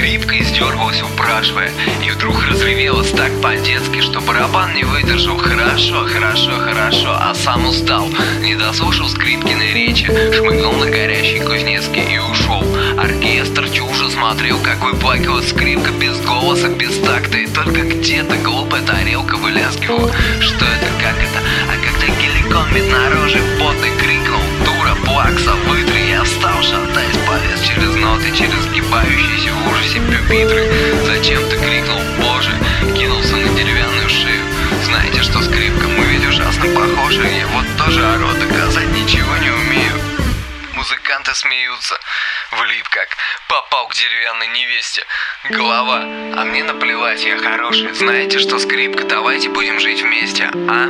Скрипка издергалась, упрашивая, и вдруг разревелась так по-детски, что барабан не выдержал. Хорошо, хорошо, хорошо, а сам устал. Не дослушал скрипкиной речи, шмыгнул на горящий Кузнецкий и ушел. Оркестр чужо смотрел, как выплакивает скрипка без голоса, без такта, и только где-то глупая тарелка вылязгивала. Что это, как это? А когда геликон меднорожий потный крикнул: «Дура, плакса, вытри!» Я встал, шатаясь, полез через ноты, через сгибающиеся в ужасе пюпитры. Зачем-то крикнул: «Боже!» Кинулся на деревянную шею. Знаете что, скрипка, мы ведь ужасно похожи. Я вот тоже ору, доказать ничего не умею. Музыканты смеются. Влип как, попал к деревянной невесте. Голова, а мне наплевать, я хороший. Знаете что, скрипка, давайте будем жить вместе, а?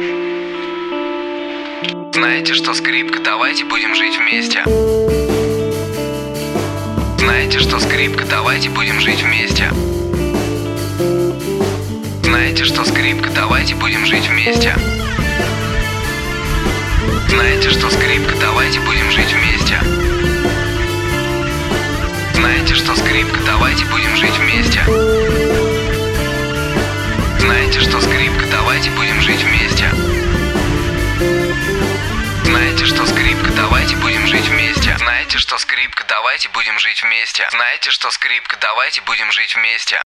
Знаете что, скрипка, давайте будем жить вместе. Знаете что, скрипка, давайте будем жить вместе. Знаете что, скрипка, давайте будем жить вместе. Знаете что, скрипка, давайте будем жить вместе. Знаете что, скрипка, давайте будем жить вместе. Знаете что, скрипка, давайте будем жить вместе. Знаете что, скрипка, давайте будем жить вместе. Знаете что, скрипка, давайте будем жить вместе. Знаете что, скрипка, давайте будем жить вместе.